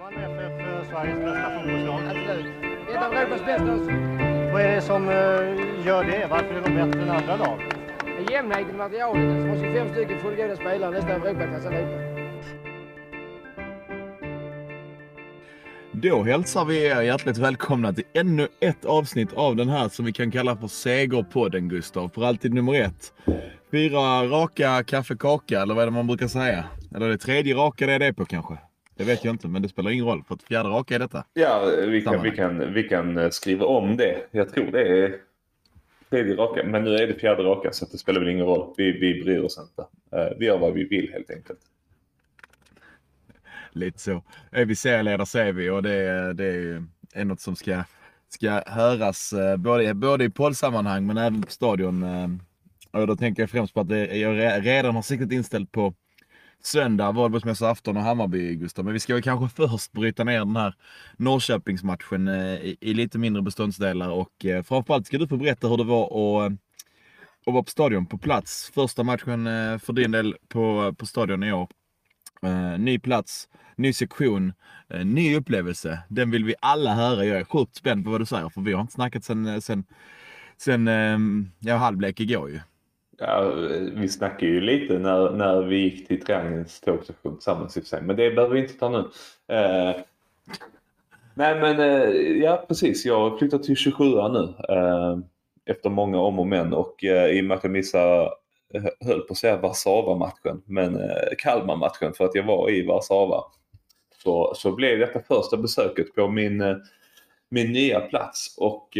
Malmö FF Sveriges bästa fotbollslag? Absolut. Ett av Europas bästa också. Vad är det som gör det? Varför är de bättre än andra lag? Jämnheten i materialet. Som har 25 stycken fullgoda spelare nästan Europaklass allihopa. Då hälsar vi er hjärtligt välkomna till ännu ett avsnitt av den här som vi kan kalla för Segerpodden, Gustav. För alltid nummer 1. 4 raka kaffekaka, eller vad är det man brukar säga? Eller det 3:e raka det är det på kanske? Det vet jag inte, men det spelar ingen roll. För att 4:e raka är detta. Ja, vi kan skriva om det. Jag tror det är 3:e raka, men nu är det 4:e raka så det spelar väl ingen roll. Vi bryr oss inte. Vi gör vad vi vill helt enkelt. Lite så. Är vi serieledare så är vi, och det är något som ska höras både i poddsammanhang men även på stadion. Och då tänker jag främst på att jag redan har siktat inställt på söndag, Valborgsmässoafton och Hammarby, Gustav. Men vi ska väl kanske först bryta ner den här Norrköpingsmatchen i lite mindre beståndsdelar. Och framförallt ska du få berätta hur det var att vara på stadion på plats. Första matchen för din del på stadion i år. Ny plats, ny sektion, ny upplevelse. Den vill vi alla höra. Jag är sjukt spänd på vad du säger, för vi har inte snackat sen halvlek igår ju. Ja, vi snackade ju lite när vi gick till Triangelns tågstation tillsammans i och för sig. Men det behöver vi inte ta nu. Nej men ja precis, jag har flyttat till 27 nu. Efter många om och men. Och i och med att jag missade, höll på att säga Warszawa-matchen. Men Kalmar-matchen, för att jag var i Warszawa. Så blev detta första besöket på min nya plats. Och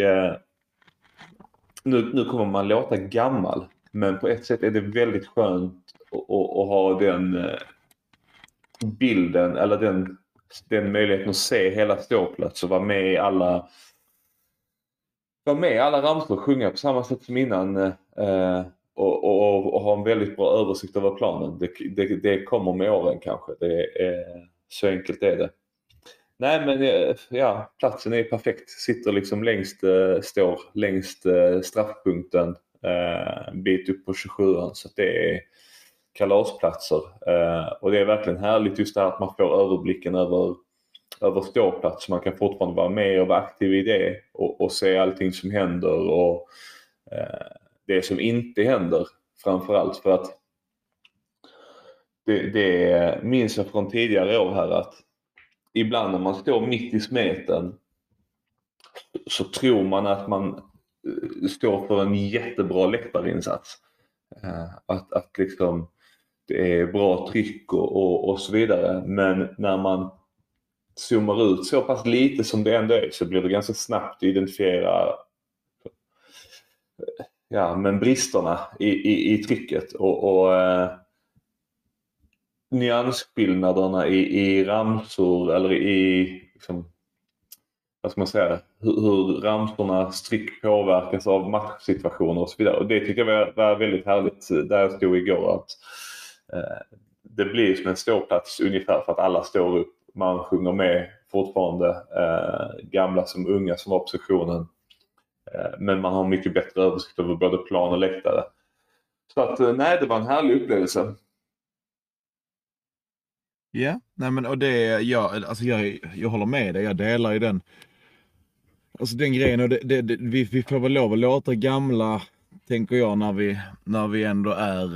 nu kommer man låta gammal. Men på ett sätt är det väldigt skönt att ha den bilden eller den möjligheten att se hela ståplats och vara med i alla ramsor, sjunga på samma sätt som innan och ha en väldigt bra översikt över planen. Det kommer med åren kanske. Så enkelt är det. Nej men ja, platsen är perfekt. Sitter liksom står längst straffpunkten. Bit upp på 27an, så det är kalasplatser och det är verkligen härligt just det här att man får överblicken över ståplats. Man kan fortfarande vara med och vara aktiv i det och se allting som händer och det som inte händer framförallt, för att det minns jag från tidigare år här att ibland när man står mitt i smeten så tror man att man står för en jättebra läktarinsats. Att liksom det är bra tryck och så vidare. Men när man zoomar ut så pass lite som det ändå är så blir det ganska snabbt att identifiera men bristerna i trycket och nyansskillnaderna i ramsor eller i liksom, vad ska man säga, hur ramsornas tryck påverkas av matchsituationer och så vidare. Och det tycker jag var väldigt härligt där jag stod igår, att det blir som en ståplats ungefär för att alla står upp. Man sjunger med fortfarande, gamla som unga som var på sektionen. Men man har mycket bättre översikt över både plan och läktare. Så att nej, det var en härlig upplevelse. Ja, nej men och det jag håller med dig. Jag delar ju den. Alltså den grejen, och vi får väl lov att låta gamla, tänker jag, när vi ändå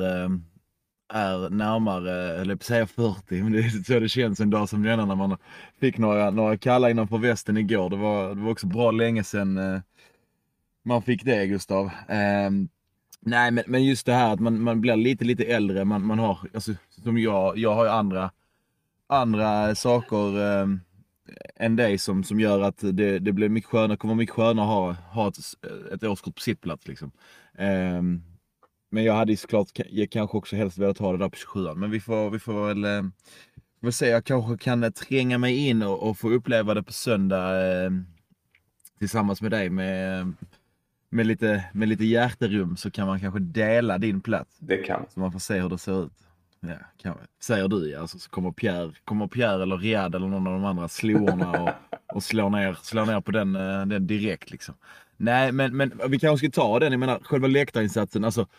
är närmare, eller på säga 40, men det är så det känns en dag som denna när man fick några kalla innanför västen igår. Det var också bra länge sedan man fick det, Gustav. Nej, men just det här att man blir lite äldre, man har, alltså som jag har ju andra saker än dig som gör att det blir mycket skönare, kommer mycket skönare att ha ett årskort på sitt plats liksom. Men jag hade såklart kanske också helst velat ha det där på 27an, men vi får väl se, jag kanske kan tränga mig in och få uppleva det på söndag tillsammans med dig med lite hjärterum, så kan man kanske dela din plats. Det kan. Så man får se hur det ser ut. Ja, säger du, alltså, så kommer Pierre eller Riyad eller någon av de andra slorna och slår ner på den direkt liksom. Nej, men vi kanske ska ta den, jag menar själva läktarinsatsen, alltså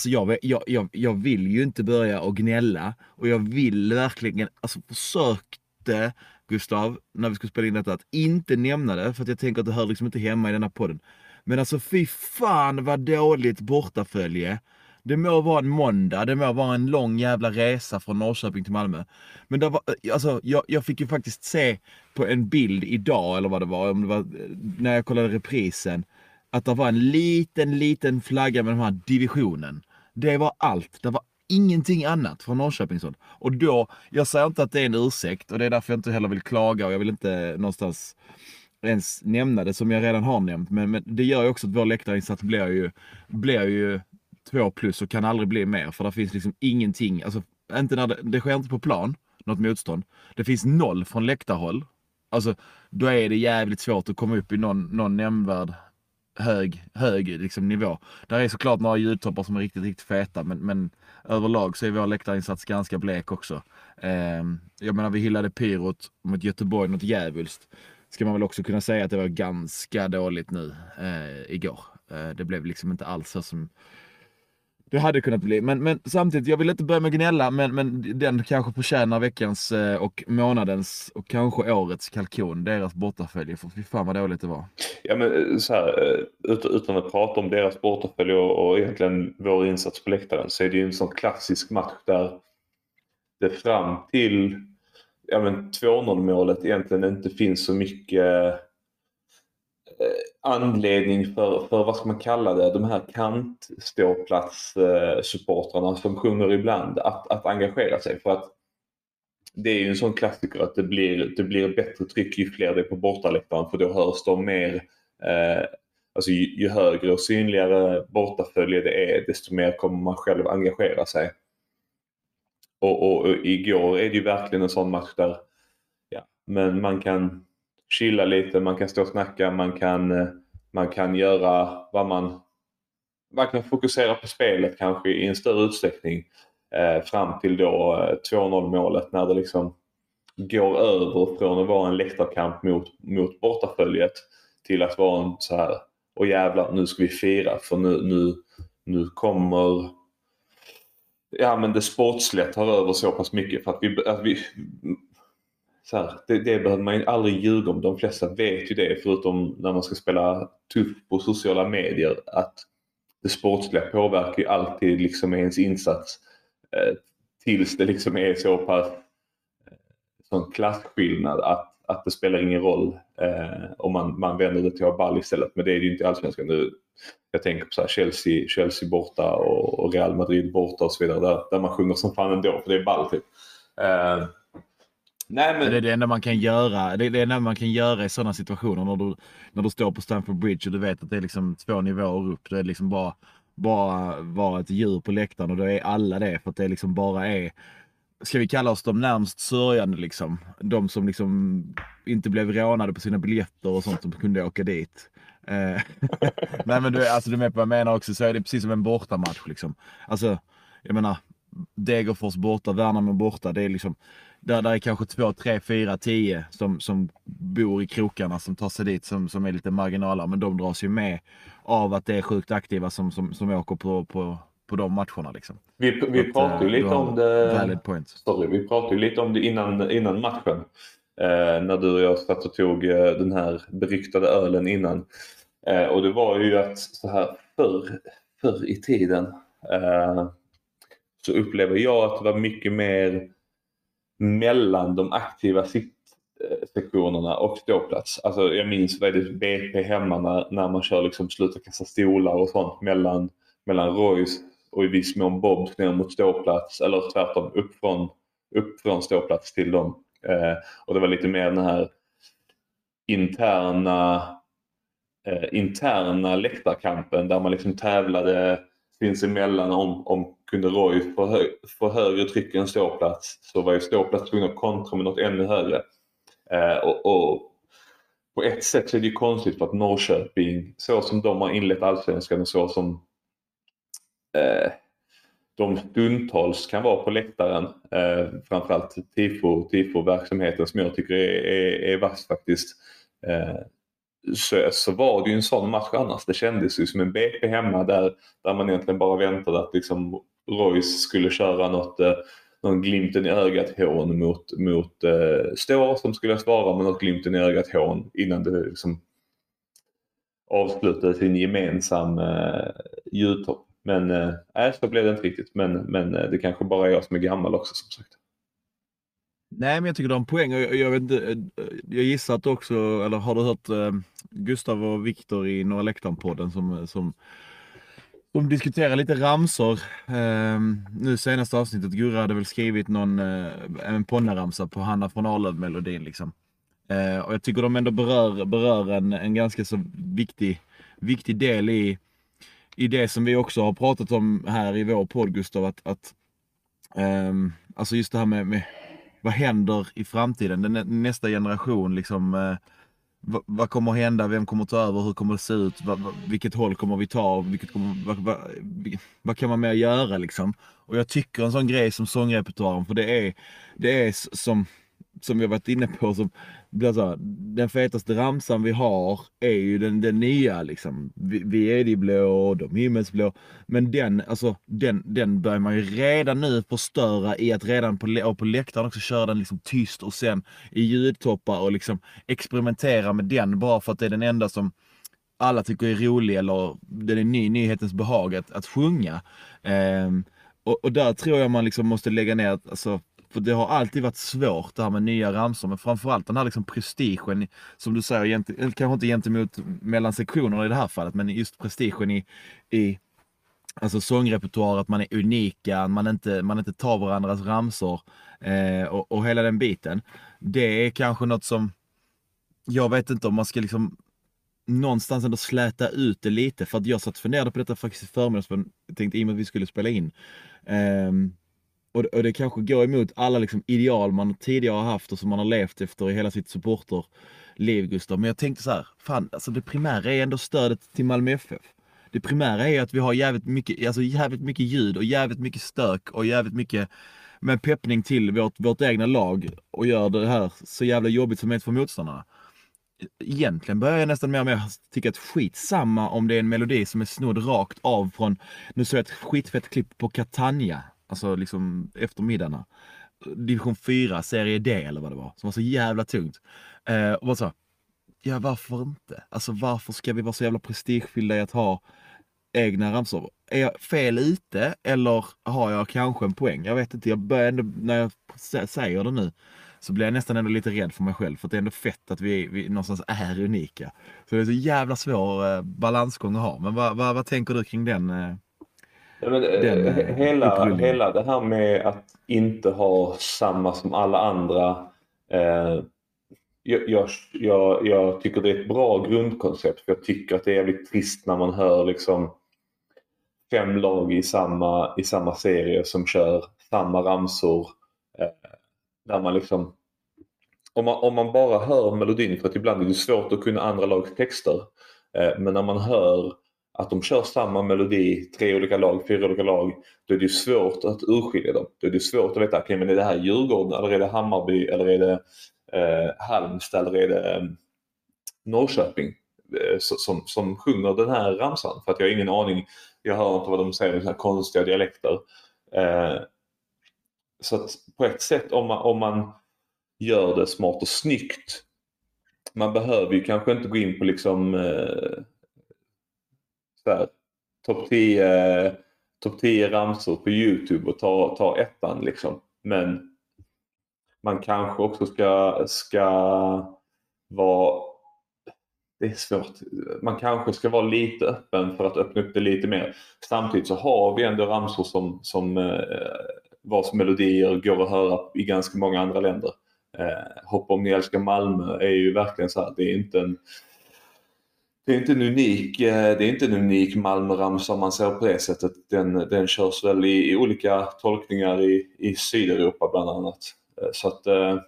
jag vill ju inte börja och gnälla, och jag vill verkligen, alltså försökte, Gustav, när vi skulle spela in detta, att inte nämna det, för att jag tänker att det hör liksom inte hemma i den här podden. Men alltså fy fan vad dåligt bortafölje. Det må vara en måndag, det må vara en lång jävla resa från Norrköping till Malmö. Men det var, alltså, jag fick ju faktiskt se på en bild idag, eller vad det var, om det var när jag kollade reprisen, att det var en liten flagga med den här divisionen. Det var allt. Det var ingenting annat från Norrköpingsson. Och då, jag säger inte att det är en ursäkt, och det är därför jag inte heller vill klaga, och jag vill inte någonstans ens nämna det som jag redan har nämnt. Men det gör ju också att vår läktarinsats blir ju 2+ och kan aldrig bli mer. För det finns liksom ingenting, alltså inte när det sker inte på plan, något motstånd. Det finns 0 från läktarhåll. Alltså då är det jävligt svårt att komma upp i någon nämnvärd hög liksom nivå. Där är såklart några ljudtoppar som är riktigt feta, men överlag så är vår läktarinsats ganska blek också. Jag menar, vi hyllade Pyrot mot Göteborg, något jävulst. Ska man väl också kunna säga att det var ganska dåligt nu igår. Det blev liksom inte alls så som det hade kunnat bli. Men samtidigt, jag vill inte börja med gnälla, men den kanske förtjänar veckans och månadens och kanske årets kalkon, deras bortafölje. För fy fan vad dåligt det var. Ja, men så här, utan att prata om deras bortafölje och egentligen vår insats på läktaren, så är det ju en sån klassisk match där det fram till 2-0 målet egentligen inte finns så mycket anledning för vad ska man kalla det, de här kantståplats-supportrarna som sjunger ibland att engagera sig, för att det är ju en sån klassiker att det blir bättre tryck ju fler det är på bortaläktaren, för då hörs de mer, alltså ju högre och synligare bortafölje det är, desto mer kommer man själv engagera sig. Och igår är det ju verkligen en sån match där men man kan chilla lite, man kan stå och snacka, man kan göra vad man kan fokusera på spelet kanske i en större utsträckning fram till då 2-0 målet, när det liksom går över från att vara en läktarkamp mot bortaföljet till att vara en så här, och jävlar, nu ska vi fira, för nu kommer men det sportsliga tar över så pass mycket, för att vi så här, det behöver man ju aldrig ljuga om. De flesta vet ju det, förutom när man ska spela tuff på sociala medier, att det sportsliga påverkar ju alltid liksom ens insats tills det liksom är så pass sån klasskillnad att det spelar ingen roll om man vänder det till att ball istället. Men det är ju inte alls ganska nu. Jag tänker på så här Chelsea borta och Real Madrid borta och så vidare, där man sjunger som fan ändå, för det är ball typ. Nej, men det är det enda man kan göra. Det är det enda man kan göra i sådana situationer, när du står på Stamford Bridge och du vet att det är liksom 2 nivåer upp. Det är liksom bara vara ett djur på läktaren, och då är alla det, för att det liksom bara är, ska vi kalla oss de närmast sörjande liksom. De som liksom inte blev rånade på sina biljetter och sånt, som kunde åka dit. Nej, men du är med på vad jag menar också, så är det precis som en bortamatch liksom. Alltså, jag menar, Degerfors borta, Värnamo borta, det är liksom där är kanske 2, 3, 4, 10 som bor i krokarna, som tar sig dit, som är lite marginaler, men de dras ju med av att det är sjukt aktiva som åker på de matcherna liksom. Vi pratade ju lite om det. Valid point. Sorry, vi pratade ju lite om det innan matchen. När du och jag satt och tog den här beryktade ölen innan. Och det var ju att så här förr i tiden så upplever jag att det var mycket mer mellan de aktiva sittsektionerna och ståplats. Alltså jag minns vad det BP hemma när man kör liksom sluta kasta stolar och sånt mellan Royce och i viss mån Bob ner mot ståplats, eller tvärtom upp från ståplats till dem. Och det var lite mer den här interna läktarkampen där man liksom tävlade sinsemellan om kunde Roy få högre tryck än ståplats, så var ju ståplats tvungen att kontra med något ännu högre. Och på ett sätt så är det ju konstigt, för att Norrköping, så som de har inlett allsvenskan och så som de stundtals kan vara på läktaren, framförallt tifo-verksamheten som jag tycker är vass faktiskt, så var det ju en sån match annars. Det kändes ju som en BP hemma där man egentligen bara väntade att liksom Royce skulle köra någon glimten i ögat hån mot Står som skulle svara med något glimten i ögat hån innan det liksom avslutade sin gemensam ljudtopp. Men så blev det inte riktigt. Men det kanske bara är jag som är gammal också, som sagt. Nej, men jag tycker du har en poäng. Jag vet inte, jag gissar att också, eller har du hört Gustav och Viktor i Norra Läktaren-podden som diskuterar lite ramsor. Nu senaste avsnittet, Gurra hade väl skrivit en ponnaramsa på Hanna från Arlöv-melodin liksom. Och jag tycker de ändå berör en ganska så viktig del i det som vi också har pratat om här i vår podd, Gustav, att alltså just det här med vad händer i framtiden, nästa generation liksom, vad kommer att hända, vem kommer att ta över, hur kommer det se ut, vilket håll kommer vi ta, vad kan man mer göra liksom. Och jag tycker en sån grej som sångrepertoaren, för det är som jag varit inne på, som den fetaste ramsan vi har är ju den nya liksom. Vi är de blå och de himmelsblå, men den börjar man ju redan nu förstöra i att redan på läktaren också köra den liksom tyst och sen i ljudtoppar och liksom experimentera med den bara för att det är den enda som alla tycker är rolig, eller den är nyhetens behag att sjunga. Och där tror jag man liksom måste lägga ner alltså, för det har alltid varit svårt det här med nya ramsor, men framförallt den här liksom prestigen, som du säger, kanske inte gentemot mellan sektionerna i det här fallet, men just prestigen i alltså sångrepertoar, att man är unika, man inte tar varandras ramsor och hela den biten. Det är kanske något som jag vet inte om man ska liksom någonstans ändå släta ut det lite, för att jag satt och funderade på detta faktiskt i förmiddags, för jag tänkte i och med att vi skulle spela in. Och det kanske går emot alla liksom ideal man tidigare har haft och som man har levt efter i hela sitt supporterliv, Gustav. Men jag tänkte så här, fan, alltså det primära är ändå stödet till Malmö FF. Det primära är att vi har jävligt mycket ljud och jävligt mycket stök och jävligt mycket med peppning till vårt egna lag och gör det här så jävla jobbigt som möjligt för motståndarna. Egentligen börjar jag nästan mer och mer tycka att skitsamma om det är en melodi som är snodd rakt av från, nu såg jag ett skitfett klipp på Catania, alltså liksom eftermiddagarna, division 4, serie D eller vad det var, som var så jävla tungt. Och bara så, ja varför inte? Alltså varför ska vi vara så jävla prestigefyllda i att ha egna ramsor? Är jag fel ute eller har jag kanske en poäng? Jag vet inte, jag börjar ändå, när jag säger det nu så blir jag nästan ändå lite rädd för mig själv, för att det är ändå fett att vi någonstans är unika. Så det är så jävla svår balansgång att ha. Men vad tänker du kring den? Ja, men, hela det här med att inte ha samma som alla andra, jag tycker det är ett bra grundkoncept, för jag tycker att det är jävligt trist när man hör liksom 5 lag i samma serie som kör samma ramsor, där man liksom, om man bara hör melodin, för att ibland är det svårt att kunna andra lags texter, men när man hör att de kör samma melodi, 3 olika lag, 4 olika lag, då är det svårt att urskilja dem. Då är det svårt att veta, okej, men är det här Djurgården, eller är det Hammarby, eller är det Halmstad, eller är det Norrköping som sjunger den här ramsan? För att jag har ingen aning, jag hör inte vad de säger i så här konstiga dialekter. Så att på ett sätt, om man gör det smart och snyggt, man behöver ju kanske inte gå in på liksom topp 10 ramsor på YouTube och ta ettan liksom. Men man kanske också ska vara, det är svårt, man kanske ska vara lite öppen för att öppna upp det lite mer. Samtidigt så har vi ändå ramsor som vars melodier går att höra i ganska många andra länder. Hoppa om ni älskar Malmö är ju verkligen så här, det är inte en unik Malmö-ramsa om man ser på det sättet. Den körs väl i olika tolkningar i Sydeuropa bland annat. Så att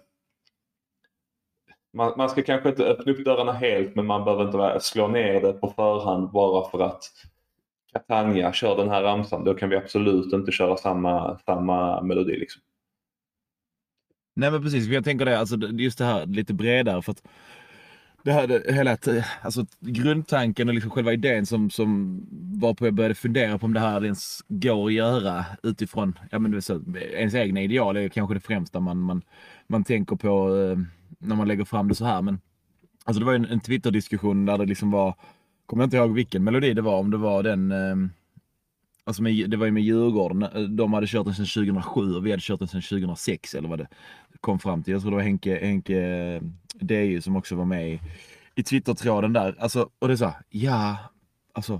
man ska kanske inte öppna upp dörrarna helt, men man behöver inte slå ner det på förhand bara för att Catania kör den här ramsan. Då kan vi absolut inte köra samma melodi liksom. Nej men precis, för jag tänker det, alltså just det här lite bredare, för att det här, hela, alltså grundtanken och liksom själva idén som var på jag började fundera på om det här ens går att göra utifrån, ja men det är så, ens egna ideal är kanske det främsta man tänker på när man lägger fram det så här. Men alltså det var en Twitter-diskussion där det liksom var, kommer jag inte ihåg vilken melodi det var, om det var den alltså det var ju med Djurgården, de hade kört den sedan 2007 och vi hade kört den sedan 2006 eller vad det kom fram till. Jag tror det var Henke DU som också var med i Twitter-tråden där. Alltså, och det är så här, ja, alltså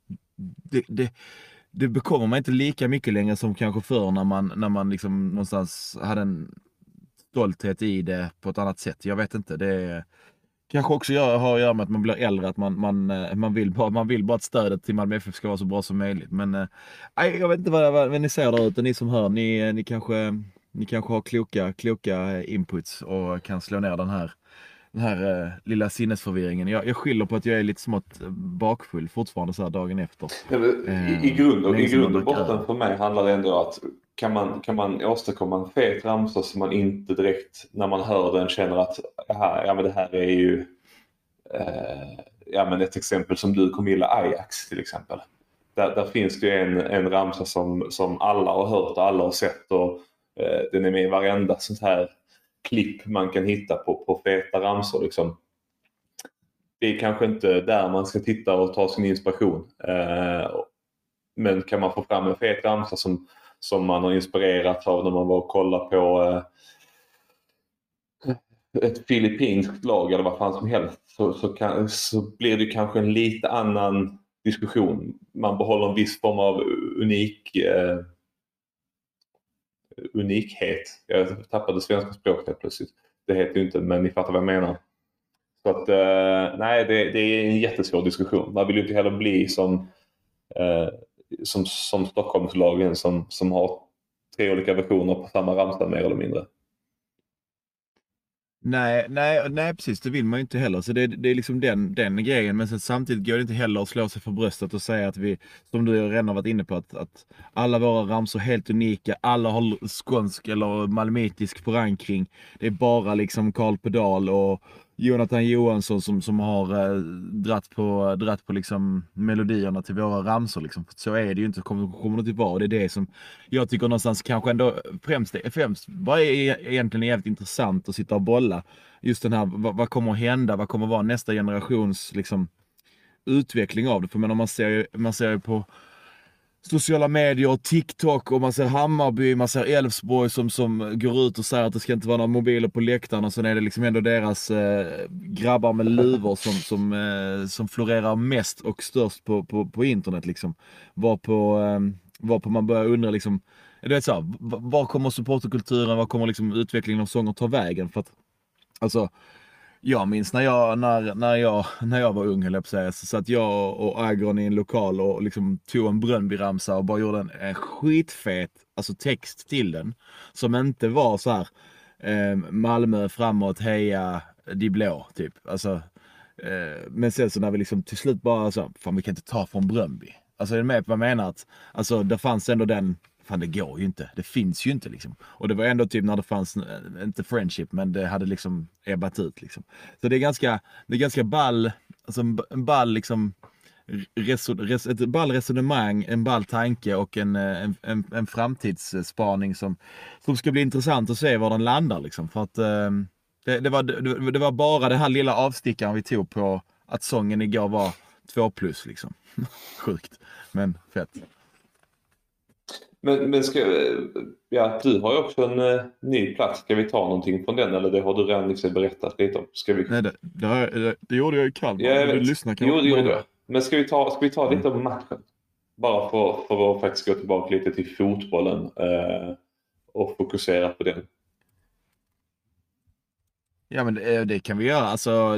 det bekommer man inte lika mycket längre som kanske förr när man liksom någonstans hade en stolthet i det på ett annat sätt. Jag vet inte, det är kanske också har att göra med att man blir äldre, att man vill bara att stödet till Malmö FF ska vara så bra som möjligt. Men jag vet inte vad ni säger där ute, ni som hör, ni kanske har kloka inputs och kan slå ner den här lilla sinnesförvirringen. Jag skyller på att jag är lite smått bakfull fortfarande så här dagen efter. I grund och botten för mig handlar det ändå att kan man åstadkomma en fet ramsa så man inte direkt när man hör den känner att ja men det här är ju ja men ett exempel som du Camilla Ajax till exempel. Där finns det ju en ramsa som alla har hört och alla har sett och den är med i varenda sånt här klipp man kan hitta på feta ramsor liksom. Det är kanske inte där man ska titta och ta sin inspiration. Men kan man få fram en fet ramsa som man har inspirerats av när man var och kollade på ett filippinskt lag eller vad fan som helst så blir det kanske en lite annan diskussion. Man behåller en viss form av unikhet. Jag tappade svenska språket plötsligt. Det heter ju inte, men ni fattar vad jag menar. Så att nej, det är en jättesvår diskussion. Man vill ju inte heller bli som Stockholmslagen som har 3 olika versioner på samma ramsa mer eller mindre. Nej, precis, det vill man ju inte heller. Så det är liksom den grejen. Men sen samtidigt går det inte heller att slå sig för bröstet och säga att vi, som du redan har varit inne på, att alla våra ramsor är helt unika. Alla har skånsk eller malmitisk förankring. Det är bara liksom Karl Pedal och Jonathan Johansson som har dratt på liksom melodierna till våra ramsor liksom. Så är det ju inte, kommer det inte vara. Det är det som jag tycker någonstans kanske ändå främst vad är egentligen jävligt intressant att sitta och bolla. Just den här, vad kommer att hända? Vad kommer att vara nästa generations liksom utveckling av det? För man ser ju på sociala medier och TikTok och man ser Hammarby, man ser Elfsborg som går ut och säger att det ska inte vara några mobiler på läktarna, och sen är det liksom ändå deras grabbar med luvor som florerar mest och störst på internet liksom. Varpå man börjar undra liksom, det är så här, var kommer supporterkulturen, var kommer liksom utvecklingen av sånger ta vägen? För att alltså jag minns när jag var ung, höll jag på att säga, så satt jag och Agron i en lokal och liksom tog en Bröndby-ramsa och bara gjorde en skitfet alltså text till den som inte var så här Malmö framåt, heja de blå typ. Alltså, men sen så när vi liksom till slut bara så, fan vi kan inte ta från Bröndby. Alltså är det med på vad jag menar? Att, alltså det fanns ändå den, fan det går ju inte, det finns ju inte liksom. Och det var ändå typ när det fanns, inte friendship, men det hade liksom ebbat ut liksom. Så det är ganska ball, alltså en ball liksom, ett ball resonemang, en ball tanke och en framtidsspaning som ska bli intressant att se var den landar liksom. För att det var bara det här lilla avstickaren vi tog på att sången igår var 2+ liksom. Sjukt, men fett. Men du har ju också en ny plats. Ska vi ta någonting från den, eller det har du redan liksom berättat lite om? Ska vi... Nej, det gjorde jag i Kalmar. Ja, du lyssnar kanske. Jo, det gjorde jag. Men ska vi ta lite om matchen? Bara för att faktiskt gå tillbaka lite till fotbollen och fokusera på den. Ja, men det kan vi göra. Alltså,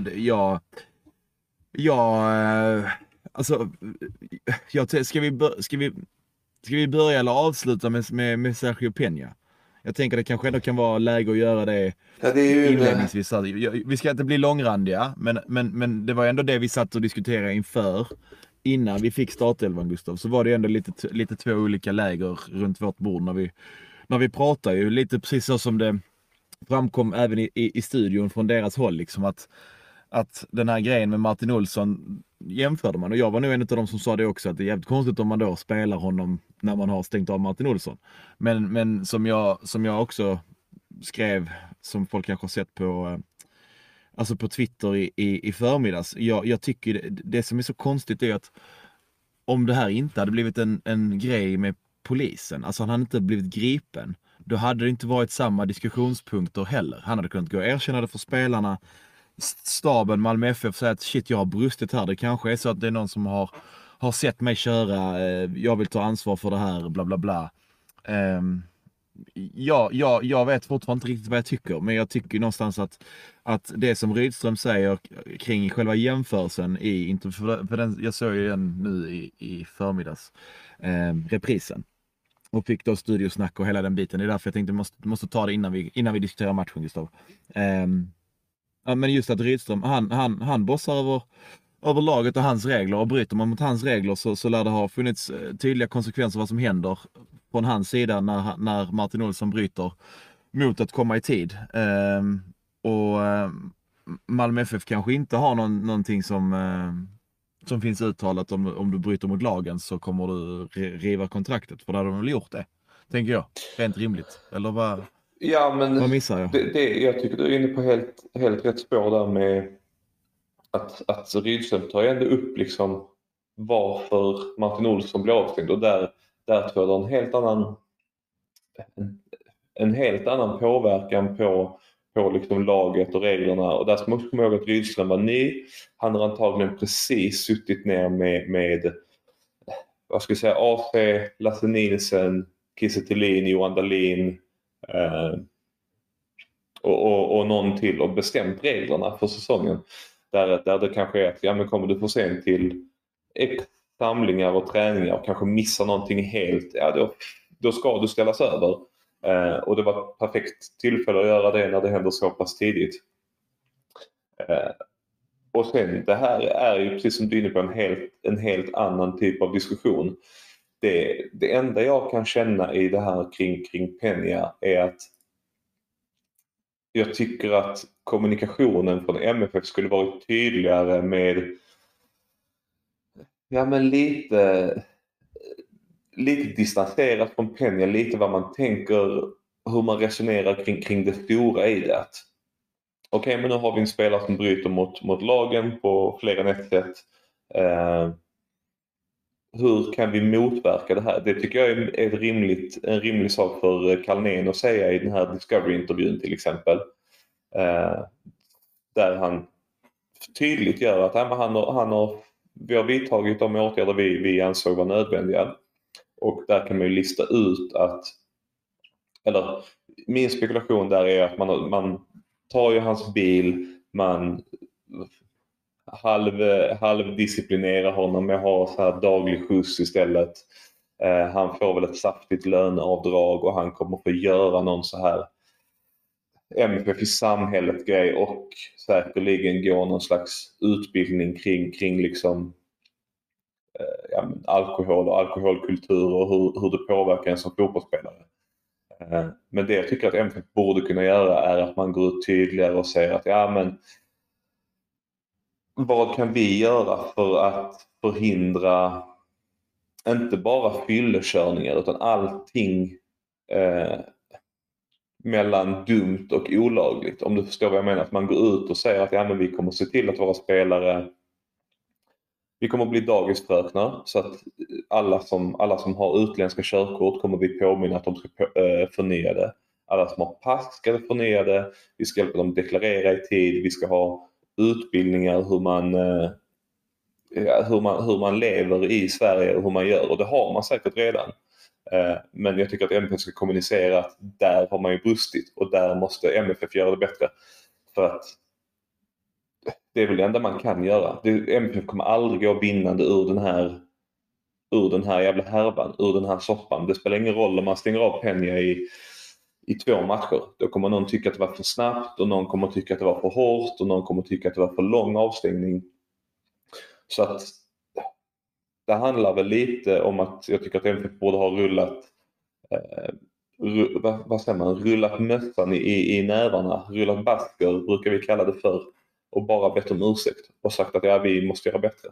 ska vi börja eller avsluta med Sergio Peña? Jag tänker det kanske ändå kan vara läge att göra det, ja, det är ju inledningsvis. Vi ska inte bli långrandiga, men det var ändå det vi satt och diskuterade innan vi fick startelvan, Gustav. Så var det ändå lite 2 olika läger runt vårt bord när vi pratar ju lite precis så som det framkom även i studion från deras håll liksom, att den här grejen med Martin Olsson jämförde man. Och jag var nog en av de som sa det också, att det är jävligt konstigt om man då spelar honom när man har stängt av Martin Olsson. Men som jag också skrev, som folk kanske har sett på alltså på Twitter i förmiddags. Jag tycker det som är så konstigt är att om det här inte hade blivit en grej med polisen, alltså han hade inte blivit gripen, då hade det inte varit samma diskussionspunkter heller. Han hade kunnat gå och erkänna det för spelarna, staben, Malmö FF, säga att shit, jag har brustit här. Det kanske är så att det är någon som har sett mig köra, jag vill ta ansvar för det här, bla bla bla. Jag vet fortfarande inte riktigt vad jag tycker, men jag tycker någonstans att det som Rydström säger kring själva jämförelsen för den, jag såg ju den nu i förmiddags, reprisen, och fick då studiosnack och hela den biten. Det är därför jag tänkte måste ta det innan vi diskuterar matchen, Gustav. Men just att Rydström, han bossar över laget och hans regler, och bryter man mot hans regler så lär det ha funnits tydliga konsekvenser vad som händer från hans sida när Martin Olsson bryter mot att komma i tid. Malmö FF kanske inte har någonting som finns uttalat om du bryter mot lagen så kommer du riva kontraktet, för då hade de väl gjort det, tänker jag. Rent rimligt. Eller vad? Ja, men vad missar jag? Jag tycker du är inne på helt rätt spår där med att Rydström tar ändå upp liksom varför Martin Olsson blir avstängd, och där tror jag det är en helt annan påverkan på liksom laget och reglerna. Och där ska man också komma ihåg att Rydström var ny. Han har antagligen precis suttit ner med vad ska jag säga, AC, Lasse Nielsen, Kiese Thelin, Johan Dahlin och någon till, och bestämt reglerna för säsongen. Där det kanske är att men kommer du för sent till samlingar och träningar och kanske missar någonting helt, då ska du ställas över. Och det var ett perfekt tillfälle att göra det när det händer så pass tidigt. Och sen, det här är ju precis som du är inne på en helt annan typ av diskussion. Det enda jag kan känna i det här kring Peña är att jag tycker att kommunikationen från MFF skulle varit tydligare med lite distanserat från Peña, lite vad man tänker, hur man resonerar kring det stora i det. Okej, men nu har vi en spelare som bryter mot lagen på fler än ett sätt. Hur kan vi motverka det här? Det tycker jag är en rimlig sak för Kalnén att säga i den här Discovery-intervjun till exempel. Där han tydligt gör att vi har vidtagit de åtgärder vi ansåg var nödvändiga. Och där kan man ju lista ut eller min spekulation där är att man tar ju hans bil, man halvdisciplinerar honom med att ha så här daglig skjuts istället. Han får väl ett saftigt löneavdrag och han kommer få göra någon så här MFF i samhället grej, och säkerligen gå någon slags utbildning kring liksom alkohol och alkoholkultur och hur det påverkar en som fotbollsspelare. Men det jag tycker att MFF borde kunna göra är att man går ut tydligare och säger att vad kan vi göra för att förhindra inte bara fyllekörningar utan allting mellan dumt och olagligt. Om du förstår vad jag menar, att man går ut och säger att vi kommer se till att våra spelare, vi kommer bli dagisfröknar, så att alla som har utländska körkort kommer vi påminna att de ska förnya det. Alla som har pass ska förnya det. Vi ska hjälpa dem deklarera i tid. Vi ska ha utbildningar hur man lever i Sverige och hur man gör. Och det har man säkert redan. Men jag tycker att MFF ska kommunicera att där har man ju brustit och där måste MFF göra det bättre. För att det är väl det enda man kan göra. MFF kommer aldrig gå vinnande ur den här jävla härvan, ur den här soppan. Det spelar ingen roll om man stänger av Peña i 2 matcher. Då kommer någon tycka att det var för snabbt och någon kommer tycka att det var för hårt och någon kommer tycka att det var för lång avstängning. Så att det handlar väl lite om att jag tycker att MFF borde ha rullat rullat mössan i nävarna, rullat basker brukar vi kalla det för. och bara bett om ursäkt och sagt att ja, vi måste göra bättre.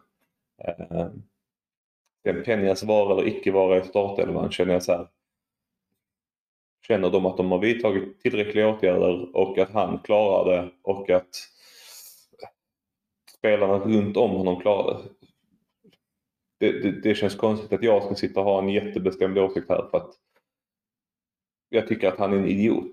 Den Peñas vara eller icke vara i startelvan känner jag så här. Känner de att de har vidtagit tillräckliga åtgärder och att han klarar det och att spelarna runt om honom klarar det. Det känns konstigt att jag ska sitta och ha en jättebestämd åsikt här för att jag tycker att han är en idiot.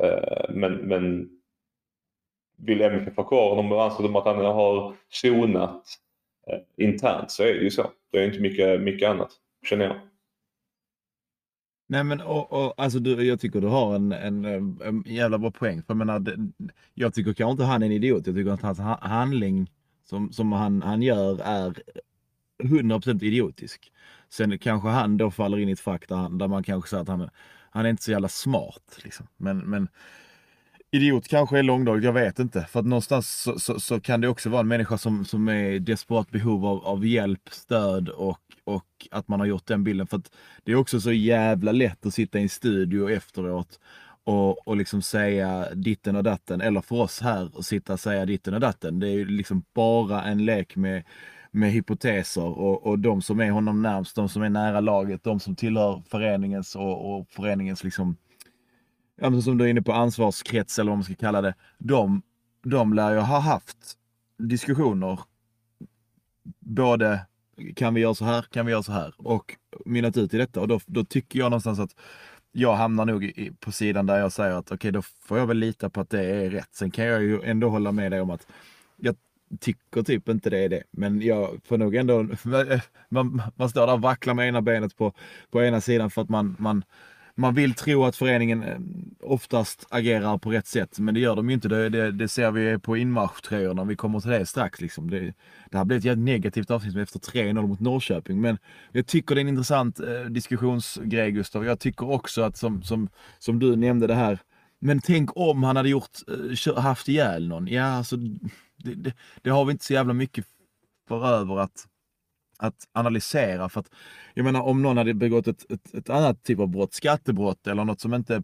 Men vill MFF ha kvar honom och anser de att han har zonat internt så är det ju så. Det är inte mycket annat, känner jag. Nej men alltså jag tycker du har en jävla bra poäng. För jag menar, jag tycker kanske inte han är en idiot. Jag tycker att hans handling som han gör är 100% idiotisk. Sen kanske han då faller in i ett fack där man kanske säger att han är inte så jävla smart. Liksom. Men idiot kanske är långdraget, jag vet inte. För att någonstans så kan det också vara en människa som är i desperat behov av hjälp, stöd och att man har gjort den bilden. För att det är också så jävla lätt att sitta i en studio efteråt och liksom säga ditten och datten. Eller för oss här att sitta och säga ditten och datten. Det är ju liksom bara en lek med hypoteser och de som är honom närmst, de som är nära laget, de som tillhör föreningens och föreningens liksom, som du är inne på, ansvarskrets eller vad man ska kalla det, de lär ju ha haft diskussioner både kan vi göra så här och mynnat ut i detta, och då tycker jag någonstans att jag hamnar nog på sidan där jag säger att okej, då får jag väl lita på att det är rätt. Sen kan jag ju ändå hålla med dig om att jag tycker typ inte det är det, men jag får nog ändå man står där och vacklar med ena benet på ena sidan för att man vill tro att föreningen oftast agerar på rätt sätt, men det gör de ju inte. Det ser vi på inmarschtröjorna, vi kommer till det strax. Liksom. Det har blivit ett negativt avsnitt efter 3-0 mot Norrköping, men jag tycker det är en intressant diskussionsgrej, Gustav. Jag tycker också att som du nämnde det här, men tänk om han hade haft ihjäl någon. Ja, alltså, det har vi inte så jävla mycket för över att analysera, för att jag menar, om någon hade begått ett annat typ av brott, skattebrott eller något som inte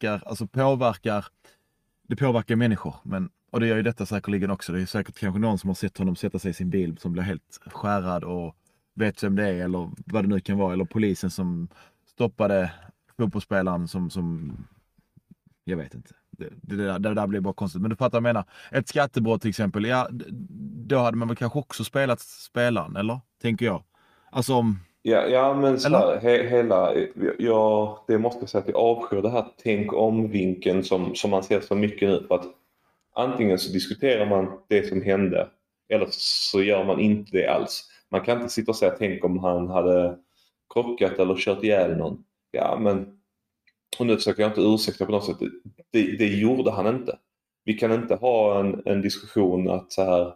det påverkar människor, och det gör ju detta säkerligen också. Det är säkert kanske någon som har sett honom sätta sig i sin bil som blir helt skärrad och vet vem det är eller vad det nu kan vara, eller polisen som stoppade fotbollsspelaren som jag vet inte. Det där blir bara konstigt. Men du fattar vad jag menar. Ett skattebrott till exempel, ja, då hade man väl kanske också spelat spelaren, eller? Tänker jag. Alltså om... Ja, men så här, det måste jag säga att jag avskyr det här tänk om-vinkeln som man ser så mycket nu. För att antingen så diskuterar man det som hände, eller så gör man inte det alls. Man kan inte sitta och säga tänk om han hade krockat eller kört ihjäl någon. Ja, men... Och nu försöker jag inte ursäkta på något sätt. Det gjorde han inte. Vi kan inte ha en diskussion att så här,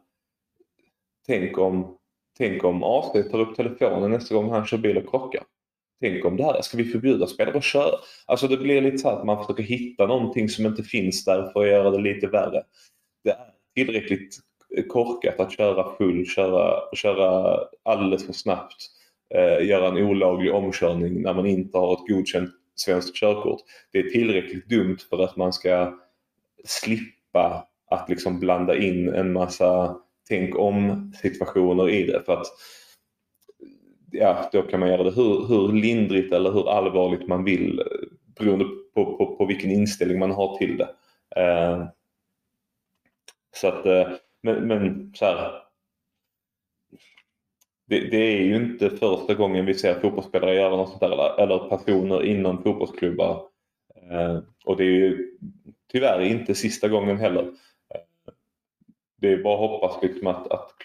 tänk om AC tar upp telefonen nästa gång han kör bil och krockar. Tänk om det här, ska vi förbjuda spelare att köra? Alltså det blir lite så att man försöker hitta någonting som inte finns där för att göra det lite värre. Det är tillräckligt korkat att köra full, köra alldeles för snabbt, göra en olaglig omkörning när man inte har ett godkänt svenskt körkort. Det är tillräckligt dumt för att man ska slippa att liksom blanda in en massa tänk om situationer i det, för att ja, då kan man göra det hur lindrigt eller hur allvarligt man vill beroende på vilken inställning man har till det. Så att men så här, det är ju inte första gången vi ser fotbollsspelare göra något sånt där, eller personer inom fotbollsklubbar. Och det är ju tyvärr inte sista gången heller. Det är bara att hoppas liksom att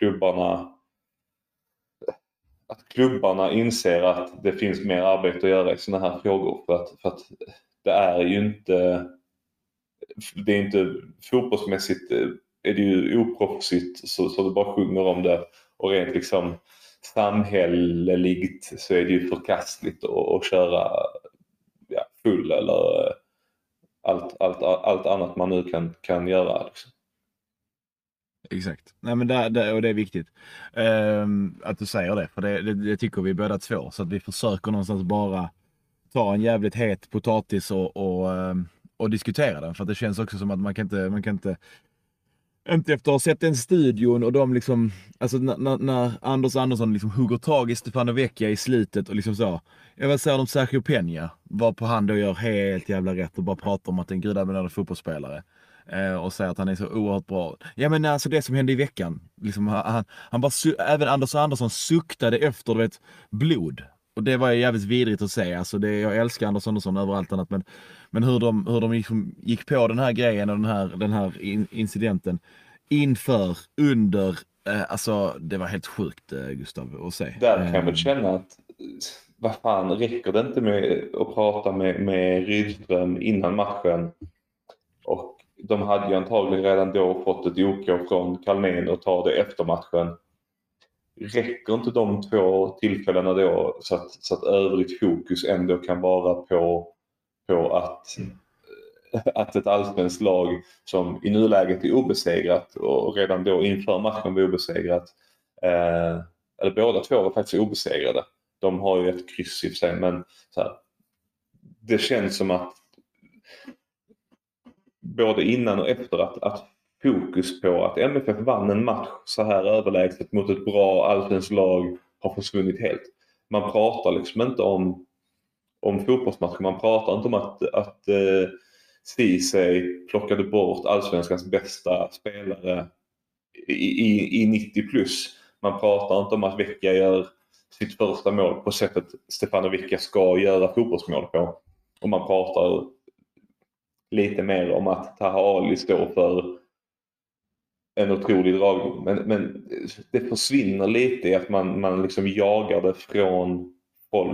klubbarna inser att det finns mer arbete att göra i såna här frågor. För att det är ju inte fotbollsmässigt är det ju oproffsigt så det bara sjunger om det, och rent liksom samhälleligt så är det ju förkastligt att köra full eller allt annat man nu kan göra liksom. Exakt. Nej, men och det är viktigt att du säger det, för det tycker vi båda två, så att vi försöker någonstans bara ta en jävligt het potatis och diskutera den, för att det känns också som att man kan inte inte efter att ha sett den studion och de liksom, alltså när Anders Andersson liksom hugger tag i Stefano Vecchia i slutet och liksom så, jag vill säga om Sergio Peña, var på hand och gör helt jävla rätt och bara pratar om att en gudabenådad fotbollsspelare och säger att han är så oerhört bra. Ja men alltså det som hände i veckan, liksom, han bara, även Anders Andersson suktade efter, du vet, blod. Och det var jävligt vidrigt att se. Alltså jag älskar Anders Andersson över allt annat. Men hur de liksom gick på den här grejen och den här incidenten inför, under, alltså det var helt sjukt, Gustav, att se. Där kan jag väl känna att vad fan, räcker det inte med att prata med Rydström innan matchen? Och de hade ju antagligen redan då fått ett OK från Kalmén och ta det efter matchen. Räcker inte de 2 tillfällena då så att övrigt fokus ändå kan vara på att ett allsvenskt lag som i nuläget är obesegrat och redan då inför matchen var obesegrat, eller båda 2 var faktiskt obesegrade. De har ju ett kryss i sig, men så här, det känns som att både innan och efter att fokus på att MFF vann en match så här överlägset mot ett bra allsvenskt lag har försvunnit helt. Man pratar liksom inte om fotbollsmatcher, man pratar inte om att Ceesay plockade bort allsvenskans bästa spelare i 90 plus. Man pratar inte om att Vecchia gör sitt första mål på sättet Stefano Vecchia ska göra fotbollsmål på. Och man pratar lite mer om att Taha Ali står för en otrolig dragning. Men det försvinner lite i att man liksom jagar det från folk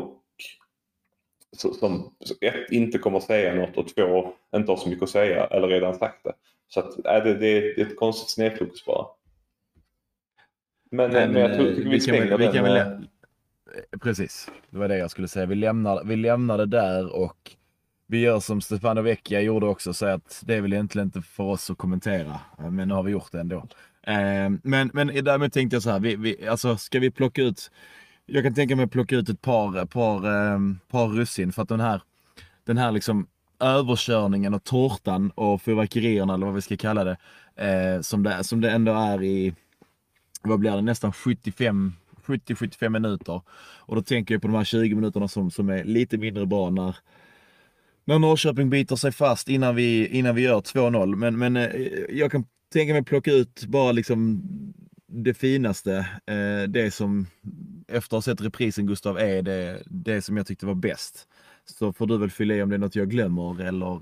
som ett, inte kommer att säga något och 2, inte har så mycket att säga eller redan sagt det. Så att, det är ett konstigt snedfokus bara. Men jag tror vi svänger den. Precis, det var det jag skulle säga. Vi lämnar det där och vi gör som Stefano Vecchia gjorde också, så att det är väl egentligen inte för oss att kommentera, men nu har vi gjort det ändå. Men därmed tänkte jag så här, alltså ska vi plocka ut, jag kan tänka mig att plocka ut ett par russin, för att den här liksom överkörningen och tårtan och fyrverkerierna eller vad vi ska kalla det, som det ändå är i, vad blir det, nästan 70-75 minuter. Och då tänker jag på de här 20 minuterna som är lite mindre bra när Norrköping biter sig fast innan vi gör 2-0. Men jag kan tänka mig plocka ut bara liksom det finaste, det som efter att ha sett reprisen, Gustav, är det som jag tyckte var bäst. Så får du väl fylla i om det är något jag glömmer eller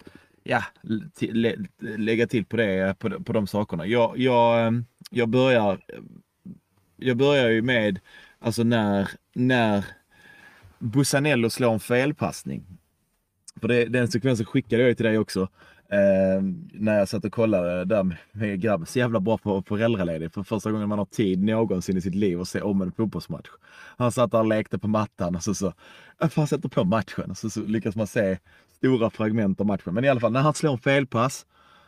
lägga till på det, på de sakerna. Jag börjar ju med alltså när Bussanello slår en felpassning. För den sekvensen skickade jag till dig också när jag satt och kollade där med grabben. Så jävla bra på föräldraledig. För första gången man har tid någonsin i sitt liv att se om en fotbollsmatch. Han satt där och lekte på mattan och så han sätter på matchen. Och så lyckas man se stora fragment av matchen. Men i alla fall, när han slår en felpass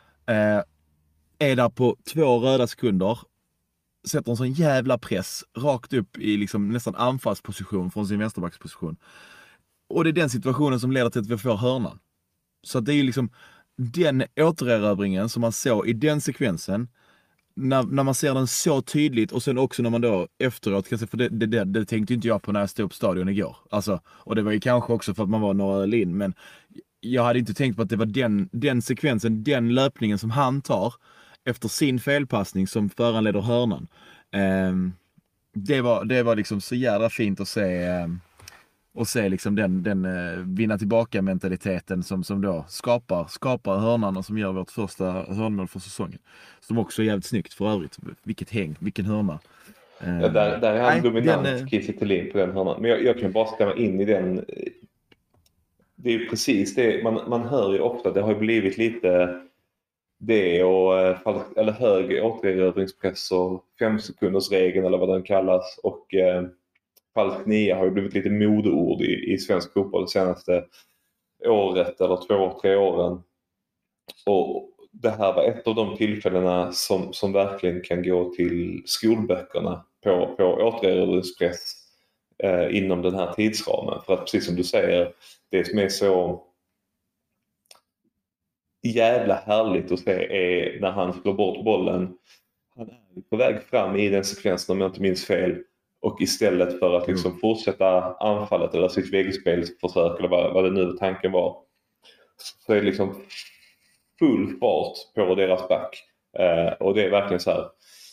är där på 2 röda sekunder, sätter en sån jävla press rakt upp i liksom nästan anfallsposition från sin vänsterbacksposition. Och det är den situationen som leder till att vi får hörnan. Så det är ju liksom den återerövringen som man såg i den sekvensen, när man ser den så tydligt, och sen också när man då efteråt kan se, för det tänkte inte jag på när jag stod på stadion igår. Alltså, och det var ju kanske också för att man var några öl in, men jag hade inte tänkt på att det var den sekvensen, den löpningen som han tar efter sin felpassning som föranleder hörnan. Det var liksom så jävla fint att se. Och se liksom den vinna tillbaka mentaliteten som då skapar hörnan och som gör vårt första hörnmål för säsongen. Som också är jävligt snyggt för övrigt. Vilket häng, vilken hörna. Där är han dominant, Kiese Thelin, på den hörnan. Men jag kan bara stämma in i den. Det är ju precis det, man hör ju ofta, det har ju blivit lite det och eller hög återerövringspress och 5-sekundersregeln eller vad den kallas, och falsk 9 har ju blivit lite modeord i svensk fotboll det senaste året eller 2-3 åren. Och det här var ett av de tillfällena som verkligen kan gå till skolböckerna på återerövringspress inom den här tidsramen. För att precis som du säger, det som är så jävla härligt att se är när han slår bort bollen. Han är på väg fram i den sekvensen om jag inte minns fel. Och istället för att liksom fortsätta anfallet eller sitt väggspelsförsök eller vad det nu tanken var. Så är det liksom full fart på deras back. Och det är verkligen så här.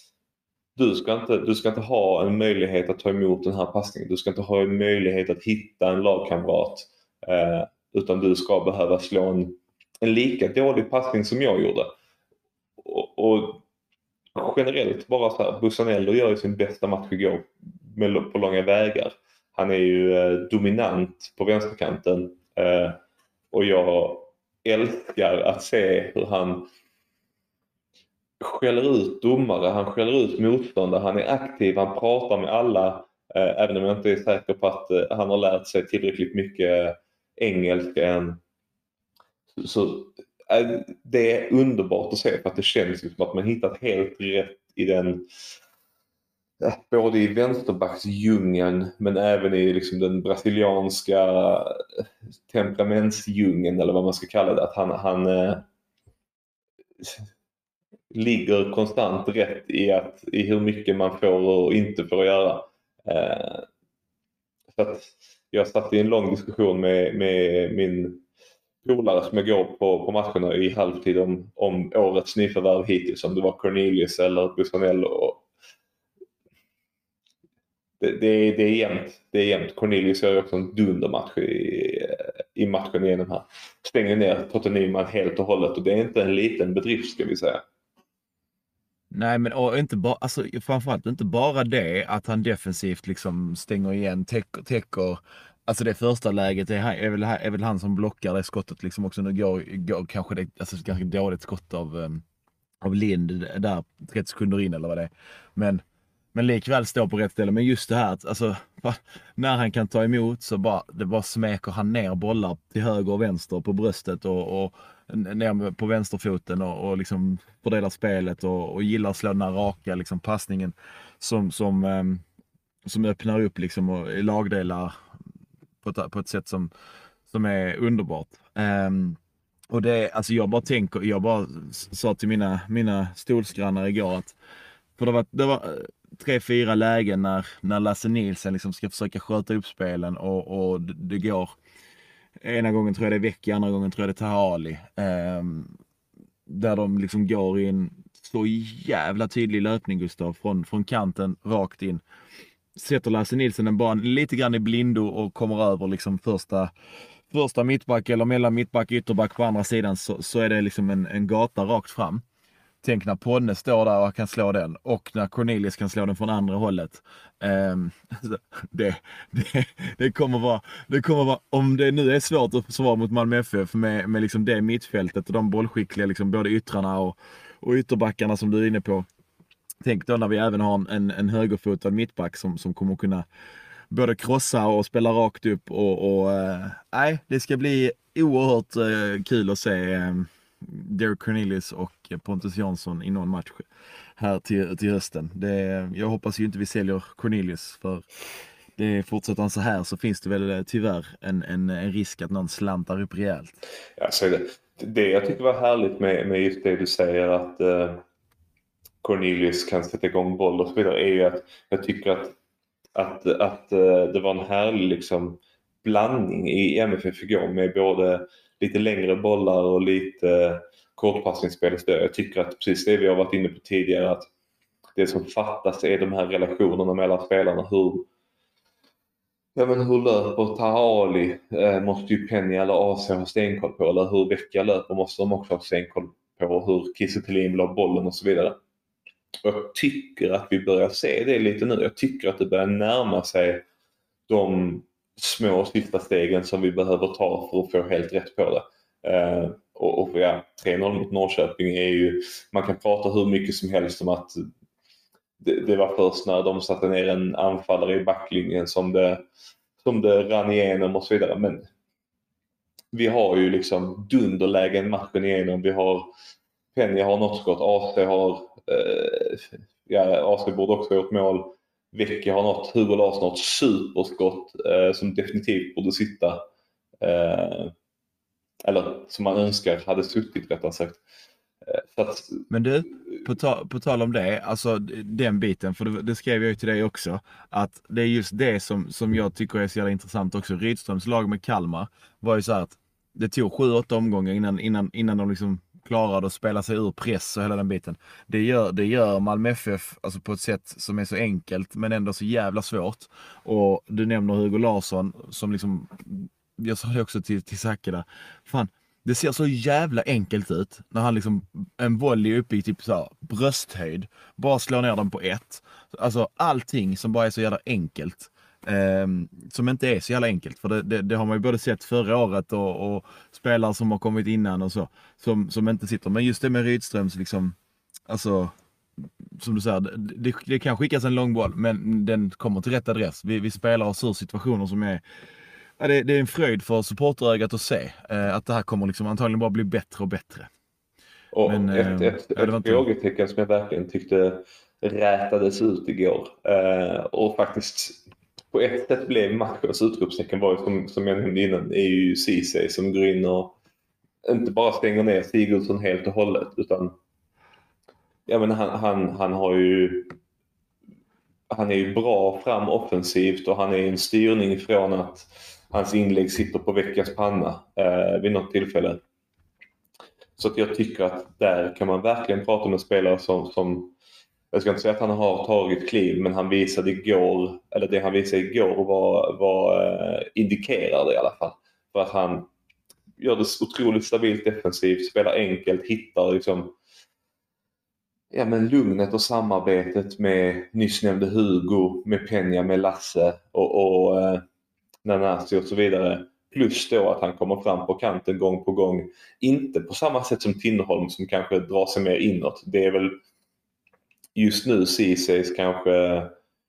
Du ska inte ha en möjlighet att ta emot den här passningen. Du ska inte ha en möjlighet att hitta en lagkamrat. Utan du ska behöva slå en lika dålig passning som jag gjorde. Och generellt bara så här, Bussanello gör ju sin bästa match igår på långa vägar. Han är ju dominant på vänsterkanten. Och jag älskar att se hur han skäller ut domare, han skäller ut motståndare, han är aktiv, han pratar med alla, även om jag inte är säker på att han har lärt sig tillräckligt mycket engelska än. Så det är underbart att se, för att det känns som att man hittat helt rätt i den, både i vänsterbacksdjungeln men även i liksom den brasilianska temperamentsdjungeln eller vad man ska kalla det, att han ligger konstant rätt i hur mycket man får och inte får göra. Så att jag satt i en lång diskussion med min polare som jag går på matcherna i halvtid om årets nyförvärv hittills, om det var Cornelius eller Bussanello. Det är jämnt. Det är jämnt. Cornelius gör också en dundermatch i matchen igenom här. Stänger ner Tottenham helt och hållet, och det är inte en liten bedrift, ska vi säga. Nej, men och inte bara, alltså framförallt inte bara det att han defensivt liksom stänger igen, täcker. Alltså det första läget är väl han som blockar det skottet liksom också. Nu går kanske det, alltså ganska dåligt skott av Lind där 30 sekunder in eller vad det är. Men likväl står på rätt ställe. Men just det här att alltså, när han kan ta emot så det bara smäker han ner bollar till höger och vänster på bröstet och ner på vänsterfoten och liksom fördelar spelet och gillar att slå den här raka liksom passningen som öppnar upp liksom och i lagdelar på ett sätt som är underbart. Och det, alltså jag bara sa till mina stolsgrannar igår att, för det var 3-4 lägen när Lasse Nielsen liksom ska försöka sköta upp spelen och det går. Ena gången tror jag det är Vecchi, andra gången tror jag det är Tahali. Där de liksom går i en så jävla tydlig löpning, Gustav, från kanten rakt in. Sätter Lasse Nielsen den bara lite grann i blindo och kommer över liksom första mittback eller mellan mittback och ytterback på andra sidan, så är det liksom en gata rakt fram. Tänk när Ponne står där och kan slå den, och när Cornelius kan slå den från andra hållet. Det kommer vara, om det nu är svårt att försvara mot Malmö FF med liksom det mittfältet och de bollskickliga liksom både yttrarna och ytterbackarna som du är inne på. Tänk då när vi även har en högerfotad mittback som kommer kunna både krossa och spela rakt upp nej, det ska bli oerhört kul att se Derek Cornelius och Pontus Jansson i någon match här till hösten. Jag hoppas ju inte vi säljer Cornelius, för det fortsätter han så här så finns det väl tyvärr en risk att någon slantar upp rejält. Ja, så det jag tycker var härligt med just det du säger, att Cornelius kan sätta igång boll och så vidare, är ju att jag tycker att det var en härlig liksom blandning i MFF igår med både lite längre bollar och lite kortpassningsspel och stöd. Jag tycker att precis det vi har varit inne på tidigare, att det som fattas är de här relationerna mellan spelarna. Hur löper Tahali måste ju Penny eller AC ha stenkoll på, eller hur Vecchia löper måste de också ha stenkoll på, hur Kiese Thelin la bollen och så vidare. Och jag tycker att vi börjar se det lite nu. Jag tycker att det börjar närma sig de små sista stegen som vi behöver ta för att få helt rätt på det. Och 3-0 mot Norrköping är ju, man kan prata hur mycket som helst om att det var först när de satte ner en anfallare i backlinjen som det rann igenom och så vidare. Men vi har ju liksom dunderlägen matchen igenom. Penny har något skott, AC borde också ha gjort mål. Vecchia har något, Hugo Larsson har ett superskott som definitivt borde sitta. Eller som man önskar hade suttit, rättare sagt. Så att, Men du, på tal om det, alltså den biten, för det skrev jag ju till dig också, att det är just det som jag tycker är så jävla intressant också. Rydströms lag med Kalmar var ju så här att det tog 7-8 omgångar innan de liksom klarade att spela sig ur press och hela den biten. Det gör Malmö FF alltså på ett sätt som är så enkelt men ändå så jävla svårt. Och du nämner Hugo Larsson som liksom, jag sa det också till Zacke där, fan, det ser så jävla enkelt ut när han liksom, en volley uppe i typ så här brösthöjd, bara slår ner den på 1. Alltså allting som bara är så jävla enkelt. Som inte är så jävla enkelt, för det har man ju både sett förra året och spelare som har kommit innan och så, som inte sitter. Men just det med Rydströms liksom, alltså som du säger, det kan skickas en lång boll, men den kommer till rätt adress. Vi spelar oss ur situationer som är, ja, det är en fröjd för supporterögat att se att det här kommer liksom antagligen bara bli bättre och bättre. Och men, ett frågetecken som jag verkligen tyckte rätades ut igår. Och faktiskt på ett sätt blev matchens utropstecken var ju som jag nämnde innan, är ju Ceesay som går in och inte bara stänger ner Sigurdsson helt och hållet, utan ja, men han är ju bra fram offensivt, och han är en styrning från att hans inlägg sitter på veckas panna vid något tillfälle. Så att jag tycker att där kan man verkligen prata om en spelare som jag ska inte säga att han har tagit kliv, men han visade igår, eller det han visade igår var indikerar det i alla fall. För att han gör det otroligt stabilt defensivt, spelar enkelt, hittar liksom, ja, men lugnet och samarbetet med nyss nämnde Hugo, med Peña, med Lasse och Nanasi och så vidare. Plus då att han kommer fram på kanten gång på gång. Inte på samma sätt som Tinnerholm som kanske drar sig mer inåt. Det är väl just nu Ceesays kanske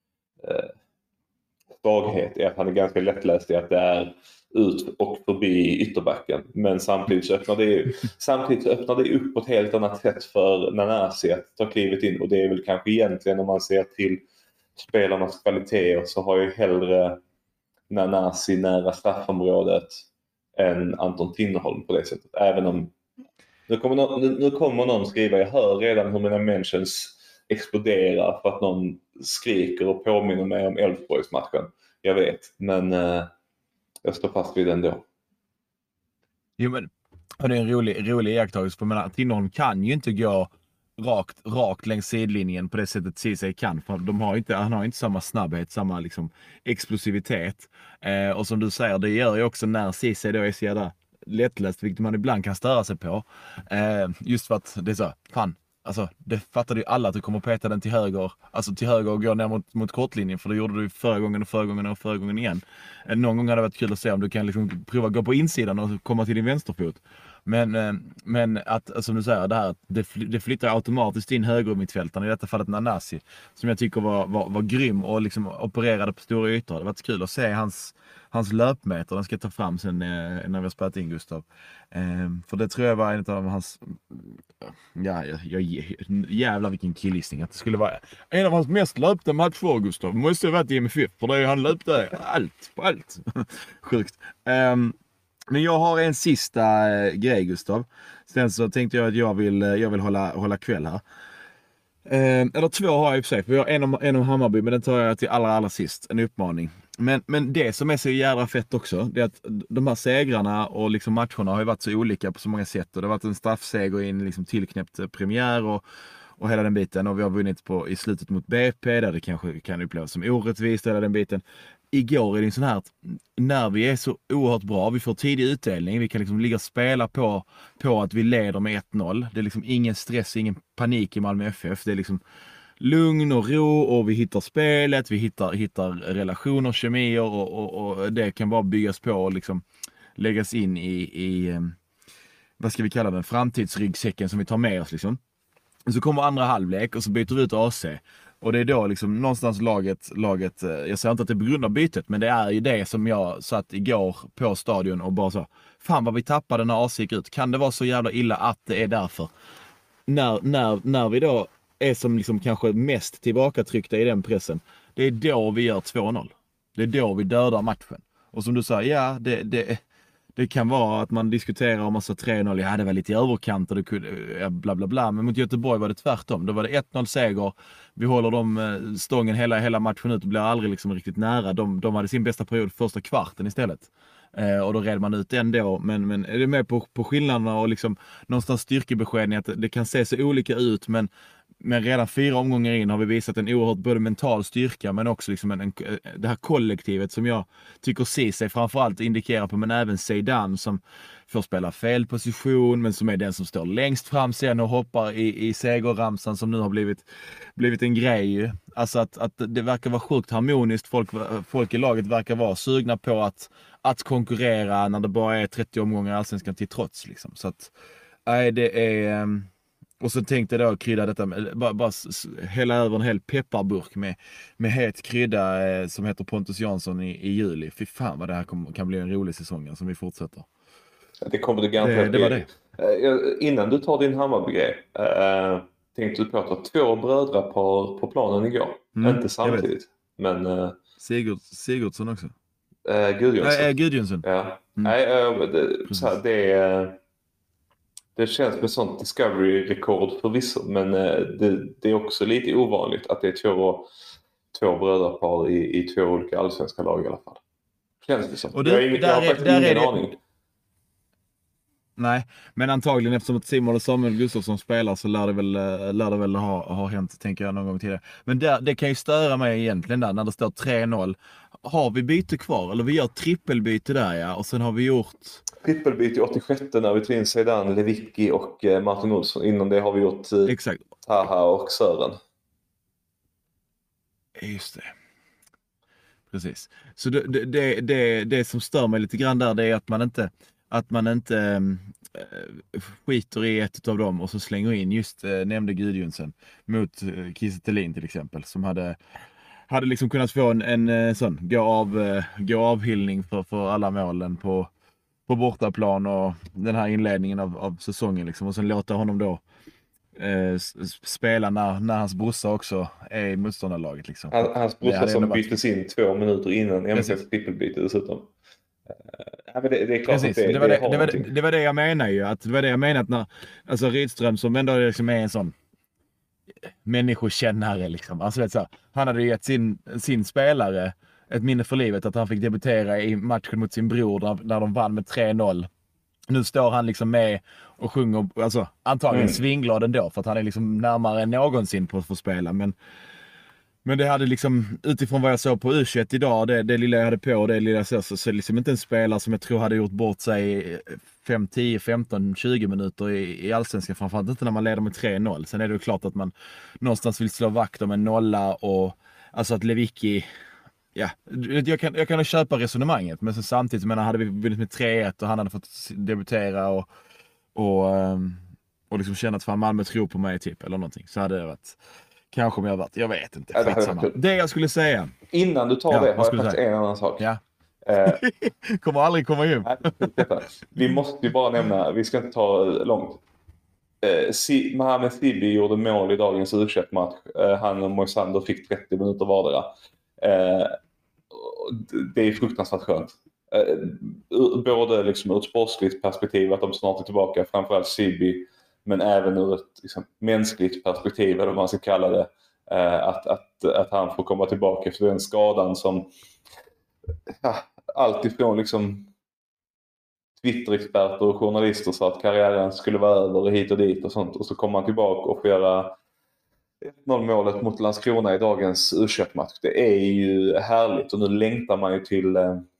svaghet är att han är ganska lättläst i att det är ut och förbi ytterbacken. Men samtidigt så öppnar det upp på ett helt annat sätt för Nanasi att ta klivet in. Och det är väl kanske egentligen, om man ser till spelarnas kvaliteter, så har jag hellre Nanasi nära straffområdet än Anton Tinnerholm på det sättet. Även om nu kommer någon skriva, jag hör redan hur mina mentions exploderar för att någon skriker och påminner mig om Elfsborgsmatchen. Jag vet, men jag står fast vid den då. Jo, men det är en rolig iakttagelse, för Tinnerholm kan ju inte gå rakt längs sidlinjen på det sättet Ceesay kan, för han har inte samma snabbhet, samma liksom explosivitet, och som du säger, det gör ju också när Ceesay då är så jävla lättläst, vilket man ibland kan störa sig på, just för att det är så, fan, alltså det fattade ju alla att du kommer peta den till höger och gå ner mot kortlinjen, för det gjorde du förra gången igen. Någon gång hade det varit kul att se om du kan liksom prova gå på insidan och komma till din vänsterfot. Men att, som du säger, det här, det flyttar automatiskt in höger i mittfältarna, i detta fallet Nanasi, som jag tycker var grym och liksom opererade på stora ytor. Det var kul att se hans löpmeter. Den ska jag ta fram sen när vi har spelat in, Gustav. För det tror jag var en av hans, jävlar vilken killgissning, att det skulle vara en av hans mest löpta matcher, Gustav. Måste ha varit i MFF, för det är han löpte på allt. Sjukt. Men jag har en sista grej, Gustav. Sen så tänkte jag att jag vill hålla kväll här. Eller två har jag i och för sig. För jag har en om Hammarby, men den tar jag till allra sist. En uppmaning. Men det som är så jävla fett också, det är att de här segrarna och liksom matcherna har ju varit så olika på så många sätt. Och det har varit en straffseger i en liksom tillknäppt premiär och hela den biten. Och vi har vunnit i slutet mot BP, där det kanske kan upplevas som orättvist, hela den biten. Igår är det en sån här att när vi är så oerhört bra, vi får tidig utdelning, vi kan liksom ligga och spela på att vi leder med 1-0. Det är liksom ingen stress, ingen panik i Malmö FF. Det är liksom lugn och ro, och vi hittar spelet, vi hittar relationer, kemier, och det kan bara byggas på och liksom läggas in i vad ska vi kalla den, framtidsryggsäcken som vi tar med oss liksom. Så kommer andra halvlek och så byter vi ut AC. Och det är då liksom någonstans laget, jag säger inte att det är på grund av bytet, men det är ju det som jag satt igår på stadion och bara så, fan vad vi tappade när AC gick ut. Kan det vara så jävla illa att det är därför? När vi då är som liksom kanske mest tillbakatryckta i den pressen, det är då vi gör 2-0. Det är då vi dödar matchen. Och som du sa, ja, det Det kan vara att man diskuterar om massa 3-0, ja det var lite i överkant och det kunde, bla bla bla. Men mot Göteborg var det tvärtom. Då var det 1-0 seger. Vi håller dem stången hela matchen ut och blir aldrig liksom riktigt nära. De hade sin bästa period första kvarten istället. Och då red man ut ändå. Men är det med på skillnaderna och liksom någonstans styrkebeskeden att det kan se så olika ut, men redan 4 omgångar in har vi visat en oerhört både mental styrka men också liksom det här kollektivet som jag tycker Ceesay framförallt indikerar på, men även Zeidan som får spela fel position men som är den som står längst fram sen och hoppar i segerramsan som nu har blivit en grej. Alltså att det verkar vara sjukt harmoniskt. Folk i laget verkar vara sugna på att konkurrera när det bara är 30 omgångar allsvenskan till trots liksom. Så att det är. Och så tänkte jag då krydda detta med, bara hälla över en hel pepparburk med het krydda som heter Pontus Jansson i juli. Fy fan vad det här kan bli en rolig säsong som vi fortsätter. Det kommer det garanterat det var det. Innan du tar din Hammarby-grej, tänkte du på att det var 2 brödrapar på planen igår. Inte samtidigt, men Sigurdsson också. Gudjonsson. Ja. Det känns med sånt Discovery-rekord förvisso, men det är också lite ovanligt att det är två brödrapar i 2 olika allsvenska lag i alla fall. Känns det som. Och Jag har faktiskt ingen aning. Nej, men antagligen eftersom att Simon och Samuel Gustafsson spelar så lär det väl ha hänt, tänker jag, någon gång tidigare. Men det kan ju störa mig egentligen där när det står 3-0. Har vi byte kvar? Eller vi gör trippelbyte där, ja. Och sen har vi gjort trippelbyte i 86 när vi tog in Zeidan, Lewicki och Martin Olsson. Innan det har vi gjort exakt. Taha och Sören. Just det. Precis. Så det som stör mig lite grann där, det är att man inte skiter i ett av dem och så slänger in just nämnde Gudjonsson mot Kiese Thelin till exempel, som hade liksom kunnat få en sån gå avhyllning för alla målen på bortaplan och den här inledningen av säsongen liksom, och sen låta honom då spela när hans brorsa också är i motståndarlaget liksom. Hans brorsa som byttes in 2 minuter innan MFF trippelbyte dessutom. Ja, men det är klart. Precis. Att det var det jag menar ju, att det var det jag menar att när alltså Rydström som ändå liksom är en sån människokännare liksom, alltså vet så, han hade gett sin spelare ett minne för livet att han fick debutera i matchen mot sin bror när de vann med 3-0. Nu står han liksom med och sjunger, alltså antagligen svingglad ändå för att han är liksom närmare än någonsin på att få spela, men det hade liksom, utifrån vad jag såg på U21 idag, det lilla jag hade på och det lilla jag såg, så liksom inte en spelare som jag tror hade gjort bort sig 5, 10, 15, 20 minuter i allsvenskan, framförallt inte när man leder med 3-0. Sen är det ju klart att man någonstans vill slå vakt om en nolla och alltså att Lewicki, ja, jag kan köpa resonemanget, men så samtidigt menar, hade vi vunnit med 3-1 och han hade fått debutera och liksom känna att fan Malmö tror på mig typ eller någonting, så hade det varit kanske om jag varit, jag vet inte. Det jag skulle säga. Innan du tar det har jag faktiskt en annan sak. Ja. Kommer aldrig komma in. Vi måste ju bara nämna, vi ska inte ta långt. Mohamed Sibi gjorde mål i dagens U21-match. Han och Moisander fick 30 minuter vardera. Det är fruktansvärt skönt. Både liksom ur ett sportsligt perspektiv att de snart är tillbaka, framförallt Sibi, men även ur ett liksom mänskligt perspektiv, eller vad man ska kalla det, att han får komma tillbaka efter den skadan som allt ifrån liksom Twitter-experter och journalister sa att karriären skulle vara över hit och dit och sånt, och så kommer han tillbaka och får göra 1-0-målet mot Landskrona i dagens U21-match. Det är ju härligt, och nu längtar man ju till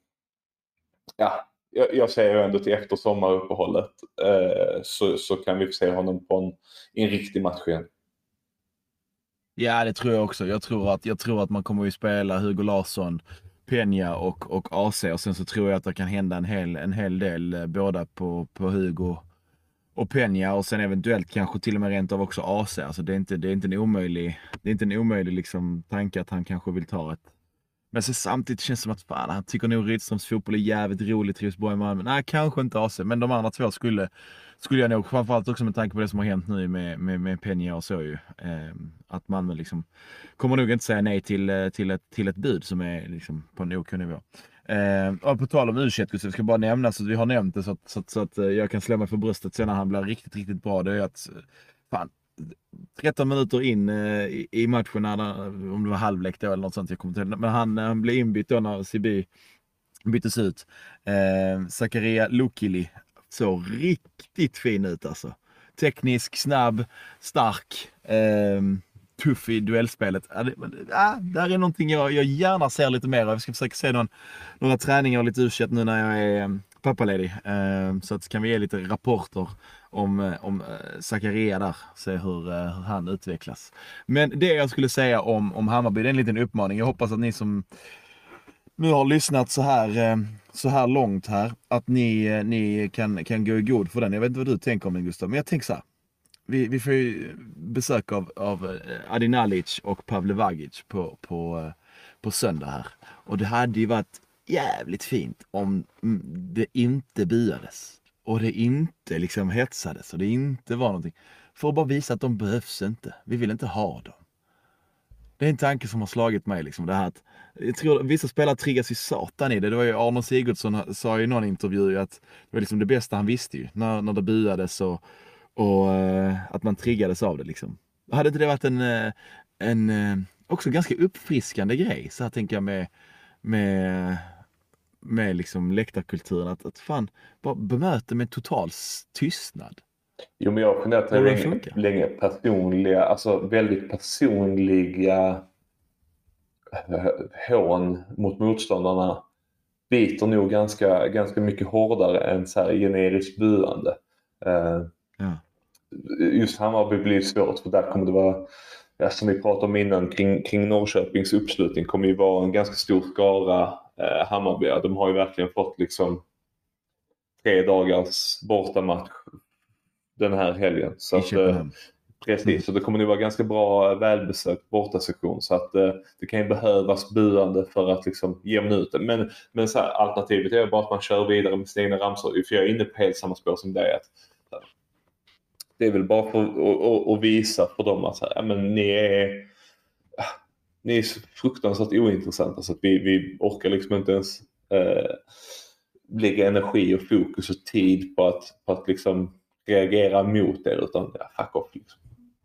jag säger ju ändå till efter sommaruppehållet så kan vi se honom på en riktig match igen. Ja, det tror jag också. Jag tror att man kommer att spela Hugo Larsson, Peña och AC, och sen så tror jag att det kan hända en hel del båda på Hugo och Peña, och sen eventuellt kanske till och med rent av också AC. Alltså det är inte en omöjlig liksom tanke att han kanske vill ta ett. Men så samtidigt känns det som att fan, han tycker nog Rydströms fotboll är jävligt roligt, trivs bra i Malmö. Nej, kanske inte AC, men de andra 2 skulle jag nog, framförallt också med tanke på det som har hänt nu med Peña och så ju. Att Malmö liksom kommer nog inte säga nej till ett bud som är liksom på en OK nivå. Och på tal om U21, jag ska bara nämna så att vi har nämnt det så att jag kan slå mig för bröstet sen när han blir riktigt, riktigt bra. Det är att, fan, 13 minuter in i matchen, om det var halvlek då eller något sånt, jag kommer till. Men han blev inbytt då när CB byttes ut. Zakaria Lukili så riktigt fin ut alltså. Teknisk, snabb, stark, tuff i duellspelet. Där är någonting jag gärna ser lite mer av. Jag ska försöka se några träningar och lite U21 nu när jag är pappaledig. Så att kan vi ge lite rapporter om Zakaria där. Se hur han utvecklas. Men det jag skulle säga om Hammarby, det är en liten uppmaning. Jag hoppas att ni som nu har lyssnat så här långt här, att ni kan gå i god för den. Jag vet inte vad du tänker om den, Gustav, men jag tänker så här. Vi får ju besök av Adi Nalic och Pavle Vagic på söndag här. Och det hade ju varit jävligt fint om det inte buades. Och det inte liksom hetsades. Och det inte var någonting. För att bara visa att de behövs inte. Vi vill inte ha dem. Det är en tanke som har slagit mig liksom. Det här att, jag tror vissa spelare triggas i satan i det. Det var ju Arnold Sigurdsson sa i någon intervju att det var liksom det bästa han visste ju. När det buades och att man triggades av det liksom. Hade inte det varit en också ganska uppfriskande grej, så här tänker jag med liksom läktarkulturen, att fan bara bemöta med total tystnad. Jo, men jag har funderat länge personliga, alltså väldigt personliga hån mot motståndarna biter nog ganska mycket hårdare än så här generiskt buande. Ja. Just Hammarby blir svårt, för där kommer det vara, som vi pratade om innan, kring Norrköpings uppslutning kommer ju vara en ganska stor skara Hammarby. De har ju verkligen fått liksom 3 dagars bortamatch den här helgen. Så att, precis, så det kommer nog vara ganska bra välbesökt bortasektion, så att det kan ju behövas buande för att liksom jämna ut det. Men så här, alternativet är bara att man kör vidare med sina ramsor, för jag är inne på helt samma spår som det. Det är väl bara för att visa för dem att så här, men ni är så fruktansvärt ointressanta så att vi orkar liksom inte ens lägga energi och fokus och tid på att liksom reagera mot det, utan fuck off liksom.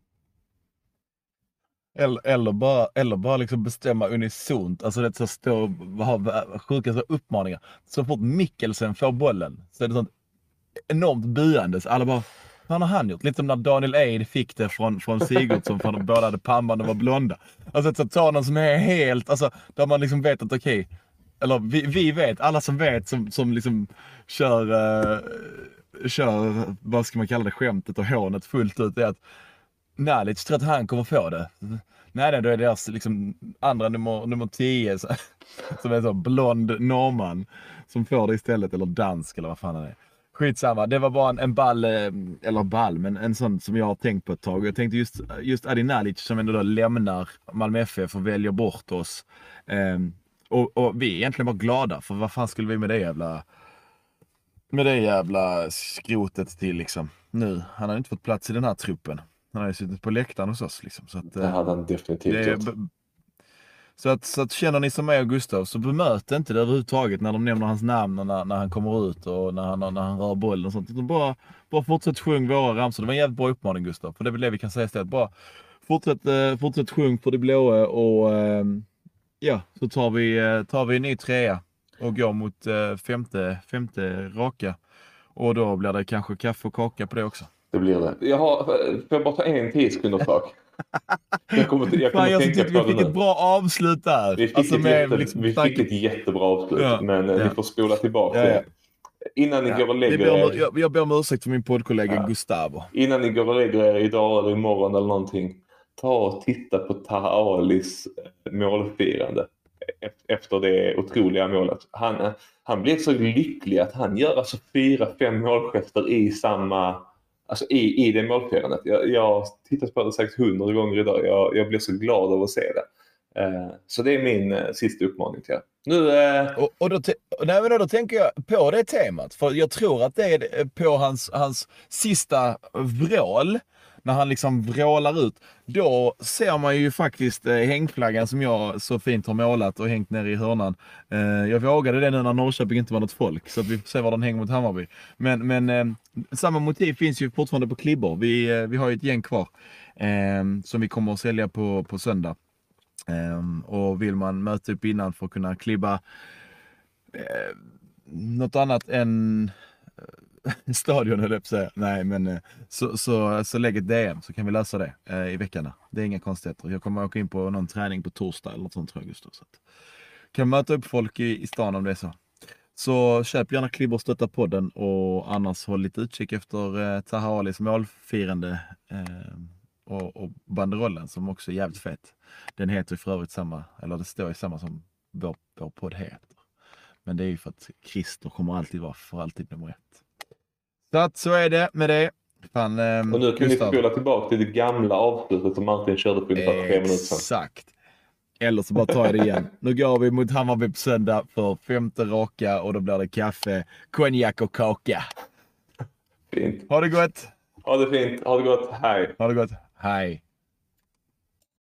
Eller bara liksom bestämma unisont. Alltså det så står ha sjuka uppmaningar. Så fort Mikkelsen får bollen så är det sånt enormt buande. Så alla bara, vad har han gjort? Lite som när Daniel Eid fick det från Sigurdsson, för de båda hade pannband och var blonda. Alltså så tar någon som är helt, alltså där man liksom vet att okej, eller vi vet, alla som vet som liksom kör, vad ska man kalla det, skämtet och hånet fullt ut, är att Nalic tror att han kommer få det. Nej, då är det deras liksom andra nummer 10 som är så blond norrman som får det istället, eller dansk eller vad fan det är. Skitsamma, det var bara en ball, men en sån som jag har tänkt på ett tag. Jag tänkte just Adi Nalic som ändå då lämnar Malmö FF och väljer bort oss. Och vi är egentligen bara glada, för vad fan skulle vi med det jävla skrotet till liksom nu? Han har inte fått plats i den här truppen. Han har ju suttit på läktaren hos oss liksom. Så att, det hade han definitivt gjort. Så att känner ni som mig och Gustav, så bemöt inte det överhuvudtaget när de nämner hans namn när han kommer ut och när han rör bollen och sånt. Utan bara fortsätt sjung våra ramsor. Det var en jävligt bra uppmaning, Gustav. För det är väl det vi kan säga istället. Bara fortsätt sjung för det blåa, och så tar vi en ny 3 och går mot femte raka. Och då blir det kanske kaffe och kaka på det också. Det blir det. Får jag bara ta en 10 sekunder sak? Jag kommer tänka på det. Vi fick ett bra avslut där. Vi fick ett jättebra avslut, men ni får spola tillbaka. Ja. Innan ni går och lägger er... Jag ber om ursäkt för min poddkollega Gustavo. Innan ni går och lägger er idag eller imorgon eller någonting, ta och titta på Taha Alis målfirande efter det otroliga målet. Han blev så lycklig att han gör alltså 4-5 målgester i samma... Alltså i det målfirandet. Jag har tittat på det säkert 100 gånger idag. Jag blir så glad av att se det. Så det är min sista uppmaning till er. Nu, då tänker jag på det temat. För jag tror att det är på hans sista vrål. när han liksom vrålar ut, då ser man ju faktiskt hängflaggan som jag så fint har målat och hängt ner i hörnan. Jag vågade det nu när Norrköping inte var något folk, så att vi får se var den hänger mot Hammarby. Men samma motiv finns ju fortfarande på klibbor. Vi har ju ett gäng kvar som vi kommer att sälja på söndag. Och vill man möta upp innan för att kunna klibba något annat än stadion, höll jag på att säga. Nej, men så lägg ett DM så kan vi lösa det i veckorna. Det är inga konstigheter. Jag kommer att åka in på någon träning på torsdag eller något sånt, tror jag, Gustav. Så att kan möta upp folk i stan om det är så. Så köp gärna klibbor och stötta podden, och annars håll lite utkik efter Taha Alis målfirande och banderollen som också är jävligt fett. Den heter ju för övrigt samma, eller det står ju samma som vår podd heter. Men det är ju för att Christer kommer alltid vara för alltid nummer 1. Så är det med det. Fan, och nu kan vi spola tillbaka till det gamla avslutet som Martin körde på ungefär 3 minuter sedan. Exakt. Eller så bara tar jag det igen. Nu går vi mot Hammarby på söndag för 5:e raka, och då blir det kaffe, konjak och kaka. Fint. Ha det gott. Ha det fint. Ha det gott. Hej. Ha det gott. Hej.